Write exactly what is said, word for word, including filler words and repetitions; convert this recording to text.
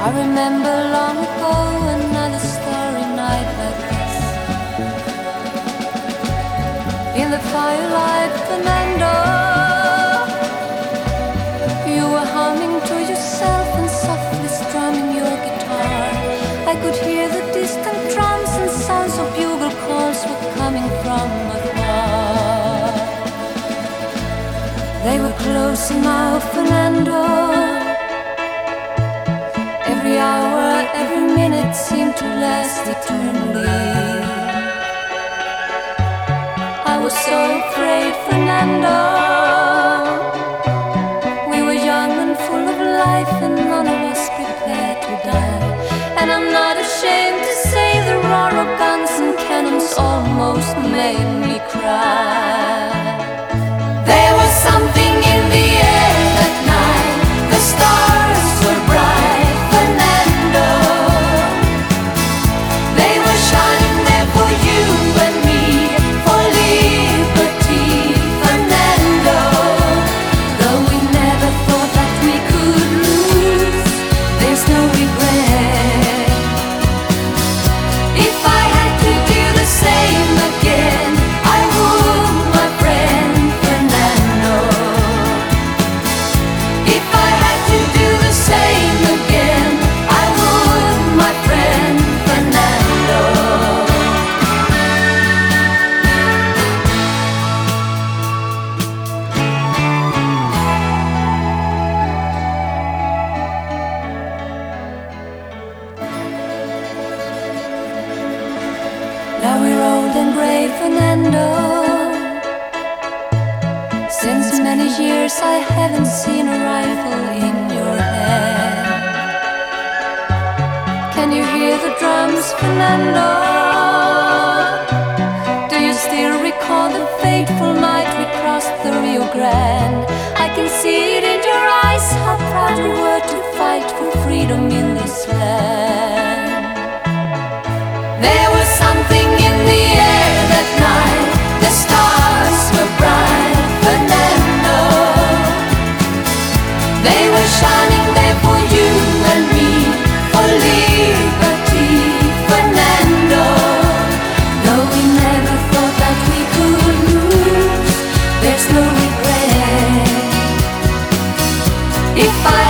I remember long ago another starry night like this. In the firelight, Fernando, you were humming to yourself and softly strumming your guitar. I could hear the distant drums and sounds of bugle calls were coming from afar. They were closer now, Fernando. Every hour, every minute seemed to last eternally. I was so afraid, Fernando. We were young and full of life, and none of us prepared to die. And I'm not ashamed to say the roar of guns and cannons almost made me cry. There was something in the air that night. The stars were bright, Fernando. They were shining there for you and me, for liberty, Fernando. Though we never thought that we could lose, there's no regret. If I had to do the same again, I would, my friend Fernando. If I had to do the same again, I would, my friend Fernando. Now we're old and grey, Fernando. Since many years I haven't seen a rifle in your hand. Can you hear the drums, Fernando? Do you still recall the fateful night we crossed the Rio Grande? I can see it in your eyes, how proud you were to fight for freedom in this land. There was something in the air that night. The stars were bright, Fernando. They were shining there for you and me, for liberty, Fernando. Though we never thought that we could lose, there's no regret. If I